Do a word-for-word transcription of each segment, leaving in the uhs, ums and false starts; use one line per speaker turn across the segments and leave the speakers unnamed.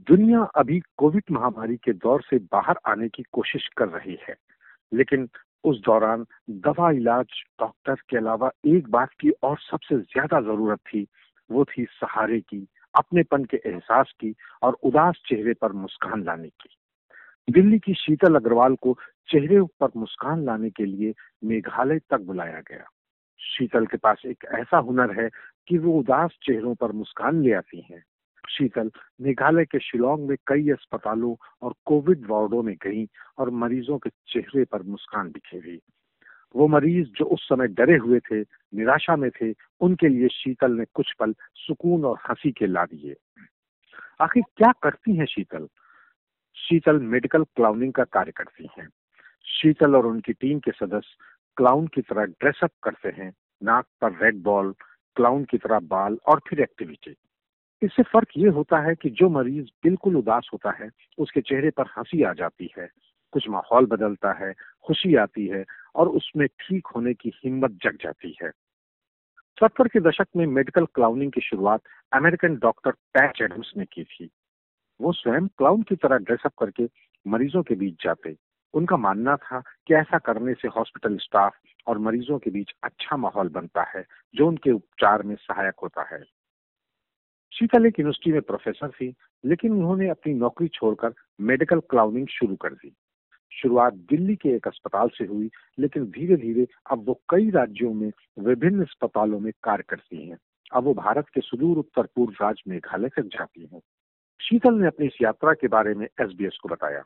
दुनिया अभी कोविड महामारी के दौर से बाहर आने की कोशिश कर रही है, लेकिन उस दौरान दवा, इलाज, डॉक्टर के अलावा एक बात की और सबसे ज्यादा जरूरत थी, वो थी सहारे की, अपनेपन के एहसास की और उदास चेहरे पर मुस्कान लाने की। दिल्ली की शीतल अग्रवाल को चेहरे पर मुस्कान लाने के लिए मेघालय तक बुलाया गया। शीतल के पास एक ऐसा हुनर है कि वो उदास चेहरों पर मुस्कान ले आती हैं। शीतल मेघालय के शिलोंग में कई अस्पतालों और कोविड वार्डों में गई और मरीजों के चेहरे पर मुस्कान बिखेरी। वो मरीज जो उस समय डरे हुए थे, निराशा में थे, उनके लिए शीतल ने कुछ पल सुकून और हंसी के ला दिए। आखिर क्या करती हैं शीतल? शीतल मेडिकल क्लाउनिंग का कार्य करती हैं। शीतल और उनकी टीम के सदस्य क्लाउन की तरह ड्रेसअप करते हैं, नाक पर रेड बॉल, क्लाउन की तरह बाल और फिर एक्टिविटी। इससे फर्क ये होता है कि जो मरीज बिल्कुल उदास होता है, उसके चेहरे पर हंसी आ जाती है, कुछ माहौल बदलता है, खुशी आती है और उसमें ठीक होने की हिम्मत जग जाती है। सत्तर के दशक में मेडिकल क्लाउनिंग की शुरुआत अमेरिकन डॉक्टर पैच एडम्स ने की थी। वो स्वयं क्लाउन की तरह ड्रेसअप करके मरीजों के बीच जाते। उनका मानना था कि ऐसा करने से हॉस्पिटल स्टाफ और मरीजों के बीच अच्छा माहौल बनता है, जो उनके उपचार में सहायक होता है। शीतल एक यूनिवर्सिटी में प्रोफेसर थी, लेकिन उन्होंने अपनी नौकरी छोड़कर मेडिकल क्लाउनिंग शुरू कर दी। शुरुआत दिल्ली के एक अस्पताल से हुई, लेकिन धीरे धीरे अब वो कई राज्यों में विभिन्न अस्पतालों में कार्य करती हैं। अब वो भारत के सुदूर उत्तर पूर्व राज्य मेघालय तक जाती हैं। शीतल ने अपनी इस यात्रा के बारे में एसबीएस को बताया।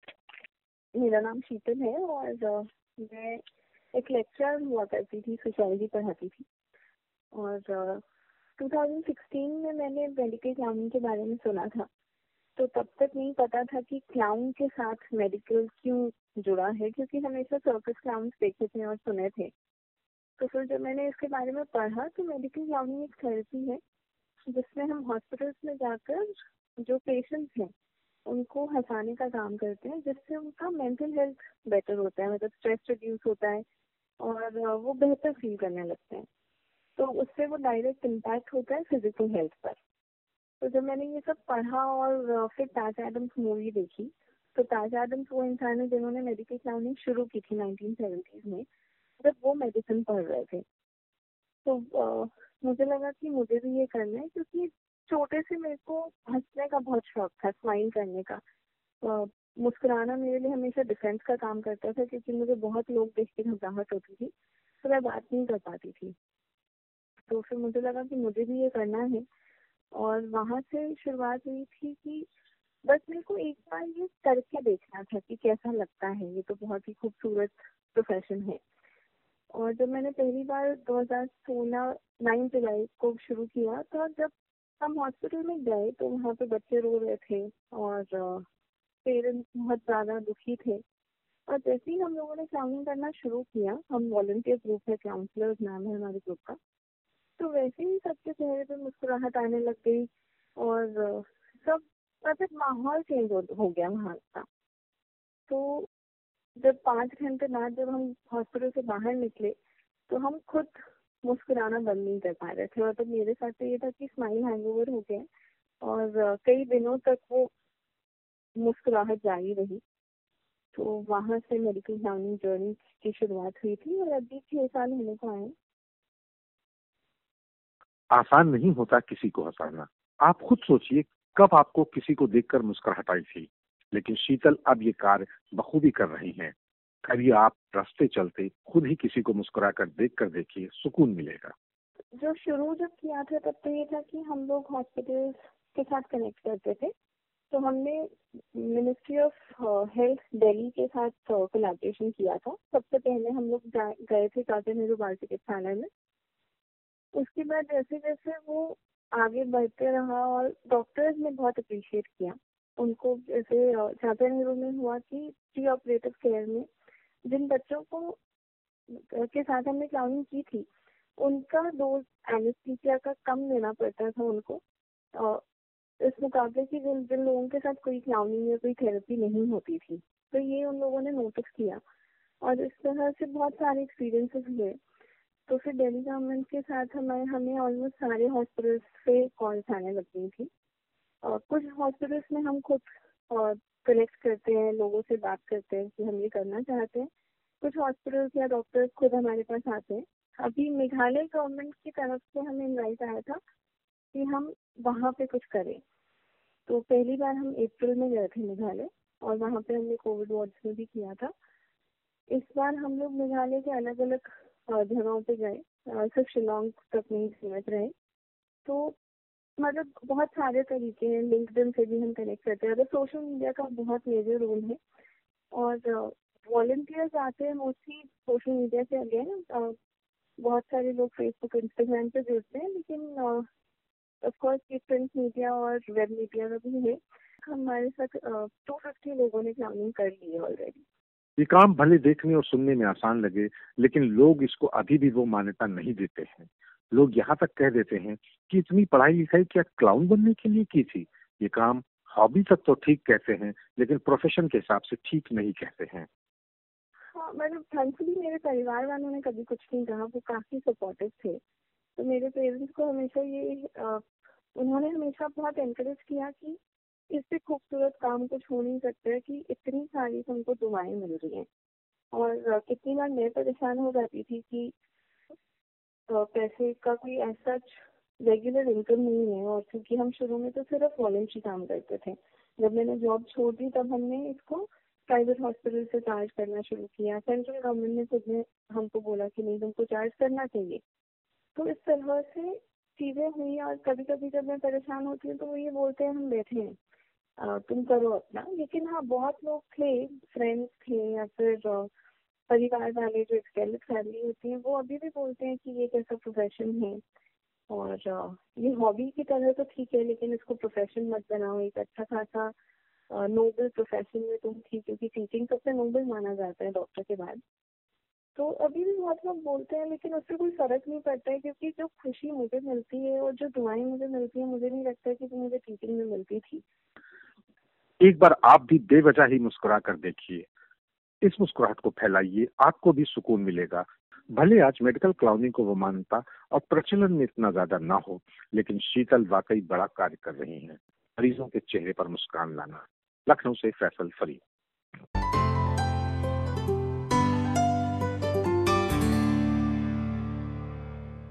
मेरा नाम शीतल है और अ, मैं एक लेक्चरर हुआ करती थी, सोशियोलॉजी पढ़ाती थी। और अ, दो हज़ार सोलह में मैंने मेडिकल क्लाउनिंग के बारे में सुना था। तो तब तक नहीं पता था कि क्लाउन के साथ मेडिकल क्यों जुड़ा है, क्योंकि हमेशा सर्कस क्लाउन्स देखे थे और सुने थे। तो फिर जब मैंने इसके बारे में पढ़ा तो मेडिकल क्लाउनिंग एक थेरेपी है जिसमें हम हॉस्पिटल्स में जाकर जो पेशेंट्स हैं उनको हंसाने का काम करते हैं, जिससे उनका मेंटल हेल्थ बेटर होता है, मतलब स्ट्रेस रिड्यूस होता है और अ, वो बेहतर फील करने लगते हैं। तो उससे वो डायरेक्ट इम्पैक्ट होता है फिजिकल हेल्थ पर। तो जब मैंने ये सब पढ़ा और अ, फिर पैच एडम्स मूवी देखी, तो पैच एडम्स वो इंसान है जिन्होंने मेडिकल क्लाउनिंग शुरू की थी नाइनटीन सेवेंटीज़ में, जब वो मेडिसिन पढ़ रहे थे। तो अ, मुझे लगा कि मुझे भी ये करना है, क्योंकि छोटे से मेरे को हंसने का बहुत शौक था, स्माइल करने का। अ, मुस्कुराना मेरे लिए हमेशा डिफेंस का काम करता था, क्योंकि मुझे बहुत लोग देख के घबराहट होती थी, तो मैं बात नहीं कर पाती थी। तो फिर मुझे लगा कि मुझे भी ये करना है और वहां से शुरुआत हुई थी कि बस मेरे को एक बार ये करके देखना था कि कैसा लगता है। ये तो बहुत ही खूबसूरत प्रोफेशन है। और जब मैंने पहली बार दो हज़ार सोलह नौ जुलाई को शुरू किया, तो जब हम हॉस्पिटल में गए तो वहाँ पे बच्चे रो रहे थे और पेरेंट्स बहुत ज़्यादा दुखी थे। और जैसे ही हम लोगों ने क्लाउनिंग करना शुरू किया, हम वॉलंटियर ग्रुप है, काउंसलर्स नाम है हमारे ग्रुप का, तो वैसे ही सबके चेहरे पे मुस्कुराहट आने लग गई और सब, मतलब माहौल चेंज हो, हो गया वहाँ का। तो जब पाँच घंटे बाद जब हम हॉस्पिटल से बाहर निकले तो हम खुद मुस्कुराना बंद नहीं कर पा रहे थे। और तो मेरे साथ तो ये था कि स्माइल हैंगओवर हो गया और कई दिनों तक वो मुस्कुराहट जारी रही। तो वहाँ से मेडिकल क्लाउनिंग जर्नी की शुरुआत हुई थी और अभी छह साल होने को आए।
आसान नहीं होता किसी को हंसाना। आप खुद सोचिए, कब आपको किसी को देखकर मुस्कुराहट आई थी? लेकिन शीतल अब ये कार्य बखूबी कर रही हैं। कभी आप रास्ते चलते खुद ही किसी को मुस्कुराकर देखकर देखिए, सुकून मिलेगा।
जो शुरू जब किया था तब तो ये था कि हम लोग हॉस्पिटल्स के साथ कनेक्ट करते थे। तो हमने मिनिस्ट्री ऑफ हेल्थ दिल्ली के साथ कोलैबोरेशन किया था। सबसे पहले हम लोग गए थे चाचा नेहरू बाल चिकित्सालय में। उसके बाद जैसे जैसे वो आगे बढ़ते रहा और डॉक्टर्स ने बहुत अप्रिशिएट किया उनको। जैसे चाचा नेहरू में हुआ कि प्री ऑपरेटिव केयर में जिन बच्चों को के साथ हमने क्लाउनिंग की थी, उनका डोज एनेस्थीसिया का कम देना पड़ता था उनको, और इस मुकाबले की जिन जिन लोगों के साथ कोई क्लाउनिंग या कोई थेरेपी नहीं होती थी। तो ये उन लोगों ने नोटिस किया और इस तरह से बहुत सारे एक्सपीरियंसेस हुए। तो फिर दिल्ली गवर्नमेंट के साथ हमें हमें ऑलमोस्ट सारे हॉस्पिटल्स से कॉल्स आने लग गई थी अ, कुछ हॉस्पिटल्स में हम खुद कनेक्ट करते हैं, लोगों से बात करते हैं कि हम ये करना चाहते हैं। कुछ हॉस्पिटल्स या डॉक्टर्स खुद हमारे पास आते हैं। अभी मेघालय गवर्नमेंट की तरफ से हमें इनवाइट आया था कि हम वहाँ पे कुछ करें। तो पहली बार हम अप्रैल में गए थे मेघालय, और वहाँ पे हमने कोविड वार्ड्स में भी किया था। इस बार हम लोग मेघालय के अलग अलग जगहों पे गए, अ, सिर्फ शिलोंग तक नहीं सीमित रहे। तो मतलब बहुत सारे तरीके हैं, लिंक्डइन से भी हम कनेक्ट करते हैं। अगर सोशल मीडिया का बहुत मेजर रोल है, और वॉलंटियर्स आते हैं मोस्टली सोशल मीडिया से। अगेन बहुत सारे लोग फेसबुक इंस्टाग्राम पे जुड़ते हैं, लेकिन ऑफ कोर्स ये प्रिंट मीडिया और वेब मीडिया का भी है। हमारे साथ टू फिफ्टी लोगों ने क्लाउनिंग कर ली है ऑलरेडी।
ये काम भले देखने और सुनने में आसान लगे, लेकिन लोग इसको अभी भी वो मान्यता नहीं देते हैं। लोग यहाँ तक कह देते हैं कि इतनी पढ़ाई लिखाई क्या क्लाउन बनने के लिए की थी? ये काम हॉबी तक तो ठीक कहते हैं, लेकिन प्रोफेशन के हिसाब से ठीक नहीं कहते हैं।
हाँ, मतलब थैंकफुली मेरे परिवार वालों ने कभी कुछ नहीं कहा, वो काफी सपोर्टिव थे। तो मेरे पेरेंट्स को हमेशा ये आ, उन्होंने हमेशा बहुत एनकरेज किया कि इससे खूबसूरत काम कुछ हो नहीं सकता है, कि इतनी सारी तुमको दुआएं मिल रही हैं। और आ, कितनी बार मैं परेशान हो जाती थी कि आ, पैसे का कोई ऐसा रेगुलर इनकम नहीं है, और क्योंकि हम शुरू में तो सिर्फ वॉलंटरी काम करते थे। जब मैंने जॉब छोड़ दी तब हमने इसको प्राइवेट हॉस्पिटल से चार्ज करना शुरू किया। सेंट्रल गवर्नमेंट ने खुद ने हमको बोला कि नहीं, तुमको चार्ज करना चाहिए। तो इस तरह से चीजें हुई। और कभी कभी जब मैं परेशान होती हूँ तो वो ये बोलते हैं हम बैठे हैं, अ, तुम करो अपना। लेकिन हाँ, बहुत लोग थे, फ्रेंड्स थे या फिर अ, परिवार वाले जो एक्सटेंडेड फैमिली होती है, वो अभी भी बोलते हैं कि ये कैसा प्रोफेशन है, और अ, ये हॉबी की तरह तो ठीक है, लेकिन इसको प्रोफेशन मत बनाओ। एक अच्छा खासा नोबल प्रोफेशन में तुम थी, क्योंकि टीचिंग सबसे नोबल माना जाता है डॉक्टर के बाद। तो अभी भी बहुत लोग बोलते हैं, लेकिन उससे कोई फर्क नहीं पड़ता है, क्योंकि जो खुशी मुझे मिलती है और जो दुआएं मुझे मिलती है, मुझे नहीं लगता कि वो मुझे टीचिंग में मिलती थी।
एक बार आप भी बेवजह ही मुस्कुरा कर देखिए। इस मुस्कुराहट को फैलाइए, आपको भी सुकून मिलेगा। भले आज मेडिकल क्लाउनिंग को वो मान्यता और प्रचलन में इतना ज्यादा ना हो, लेकिन शीतल वाकई बड़ा कार्य कर रही हैं, मरीजों के चेहरे पर मुस्कान लाना। लखनऊ से फैसल फरीद।